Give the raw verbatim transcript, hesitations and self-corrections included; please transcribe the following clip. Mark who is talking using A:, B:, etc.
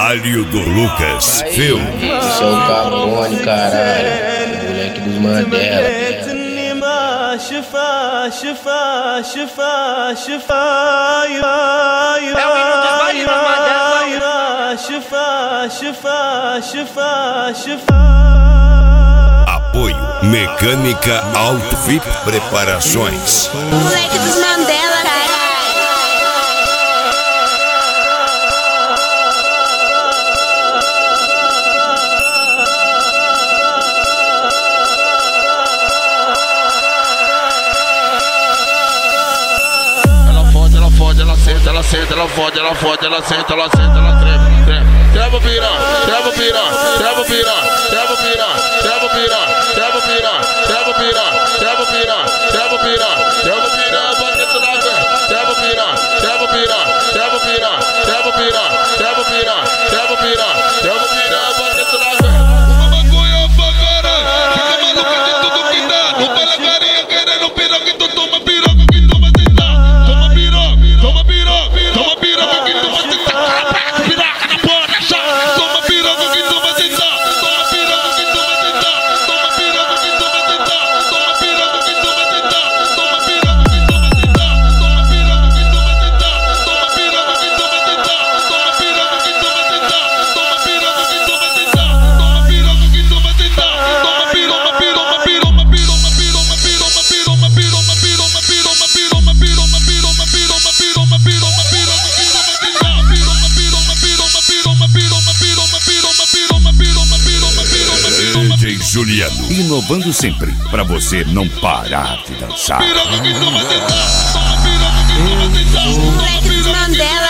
A: Trabalho do Lucas Filme.
B: Esse é o Carbone, caralho. O moleque dos Mandela.
C: شفا شفا شفا شفا
D: É o hino dos bailes dos Mandela.
C: شفا شفا شفا شفا.
A: Apoio Mecânica Auto V I P Preparações.
E: Moleque dos Mandela, caralho.
F: Ela senta, ela senta, ela fode, ela fode, ela senta, ela senta, ela treva, treva, treva pira, treva pira, treva pira, treva pira, treva pira, treva pira, treva pira, treva pira, treva pira, treva pira, batendo na água, treva pira, treva pira, treva pira, treva pira, treva pira, treva pira, treva pira, batendo na água. Uma maconha pra cara, fica maluca de tudo que dá, uma lagarinha querendo piroca que tu toma piroca. Toma piroca que tu vai sentar, piroca na porra, chá. Toma piroca que tu vai sentar, toma piroca que tu vai sentar, toma piroca que tu vai sentar, toma piroca que tu vai sentar, toma piroca que tu vai sentar, toma piroca que tu vai sentar, toma piroca que tu vai sentar, toma piroca que tu vai sentar, toma piroca que tu vai sentar, toma piroca que tu vai sentar, toma piroma, piroma, piroma, piroma, piroma, piroma, piroma, piroma, piroma, piroma, piroma, piroma, piroma, piroma, piroma, piroma.
A: D J Juliano, inovando sempre, pra você não parar de dançar.
E: Moleque dos Mandela.